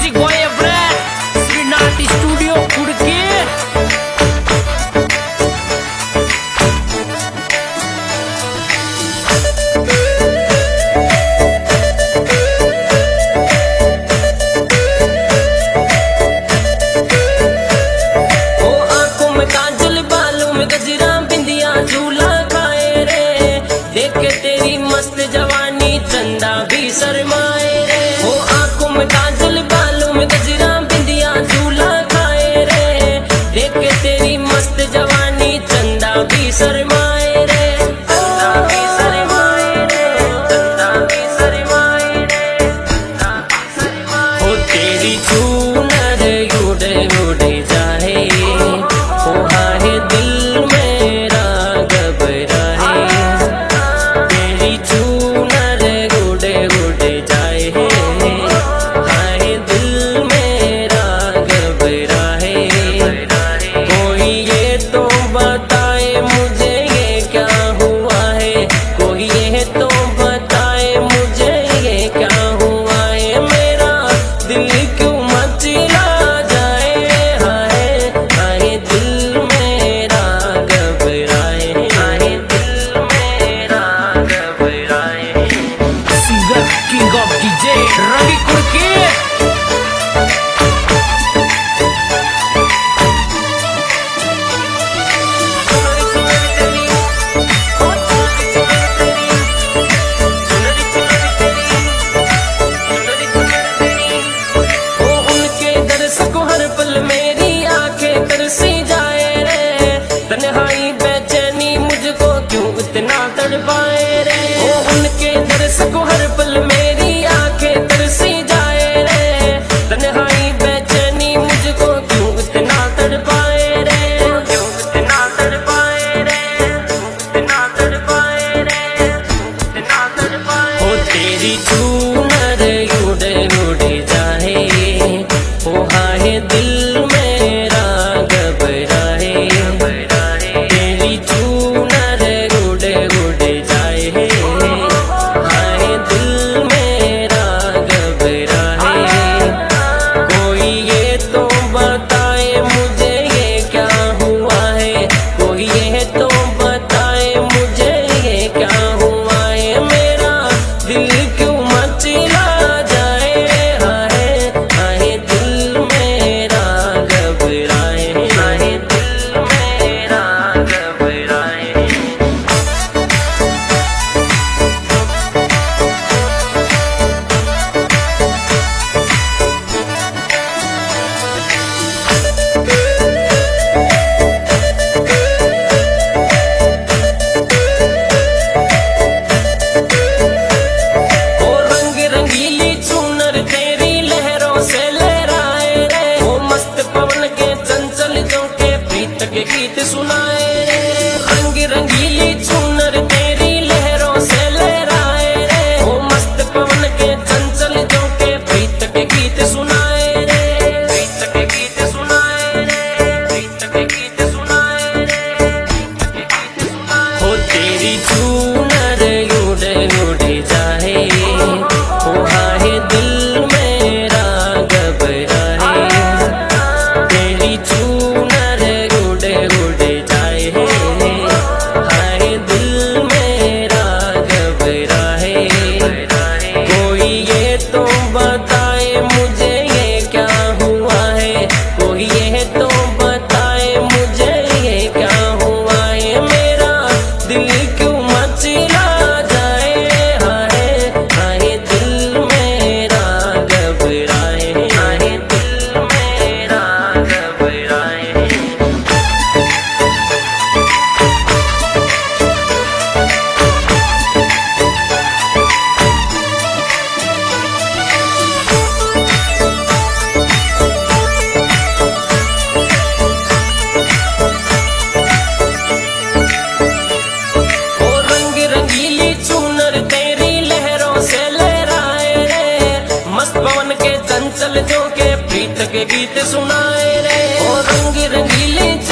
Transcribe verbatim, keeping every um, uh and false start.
Music by Shrinath studio Kudki. जवानी चंदा भी शर्माए रे, हो आंखों में काजल बालों में गजरा बिंदिया झूला खाए रे। देख के तेरी मस्त जवानी चंदा भी शर्माए रे, चंदा भी शर्माए रे, चंदा भी शर्माए रे, चंदा भी शर्माए। हो तेरी चूनर उड़े उड़े जाए, हो हाय दिल मेरा घबराए। तेरी चूनर उड़े उड़े जाए, हाय दिल मेरा घबराए। कोई ये तो बताए मुझे ये क्या हुआ है, कोई ये तो बताए मुझे ये क्या हुआ है। मेरा दिल क्यों मचला जाए, हाय हाय दिल मेरा घबराए, हाय दिल मेरा घबराए। Singer king of DJ Ravi Kudki. मेरी आंखें तरसी जाए रे, तन्हाई बेचैनी मुझको क्यों इतना तड़पाए रे। ओ उनके दर्स को हर पल मेरी आंखें तरसी जाए रे, तन्हाई बेचैनी मुझको क्यों इतना तड़पाए रे, क्यों इतना तड़पाए रे, इतना तड़पाए रे, इतना तड़पाए। ओ तेरी चूनर उड़े उड़े जाए, ओ हाय दिल मेरा घबराए। तेरी चूनर उड़े उड़े जाए, हाय दिल मेरा घबराए। कोई ये तो बताए मुझे ये क्या हुआ है, कोई ये तो बताए मुझे ये क्या हुआ है। मेरा दिल क्यों मचला जाए, हाय हाय दिल मेरा घबराए, हाय दिल मेरा घबराए। ओ रंग रंगीली चूनर तेरी लहरों से लहराए रे, ओ मस्त पवन के चंचल झोंके प्रीत के गीत सुनाए रे। रंग रंगीली चूनर तेरी लहरों से लहराए रे, ओ मस्त पवन के चंचल झोंके प्रीत के गीत सुनाए रे, प्रीत के गीत सुनाए रे, प्रीत के गीत सुनाए रे, प्रीत के गीत सुनाए। हो तेरी चूनर उड़े उड़े जाए, ओ हाय दिल मेरा घबराए। तेरी चूनर उड़े उड़े जाए, हाय दिल मेरा घबराए। कोई ये तो बताए मुझे ये क्या हुआ है, कोई ये तो बताए मुझे ये क्या हुआ है। मेरा दिल क्यों मचला जाए, हाय हाय दिल मेरा घबराए, हाय दिल मेरा घबराए। ओ रंग रंगीली चूनर तेरी लहरों से लहराए रे, मस्त पवन के चंचल झोंके प्रीत के गीत सुनाए रे। ओ रंग रंगीली